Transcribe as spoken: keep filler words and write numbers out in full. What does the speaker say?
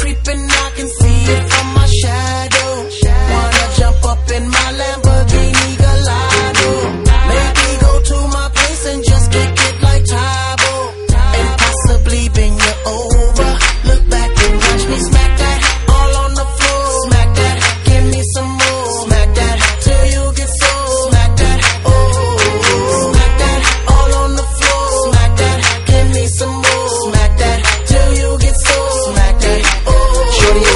creeping, I can see it from my shadow.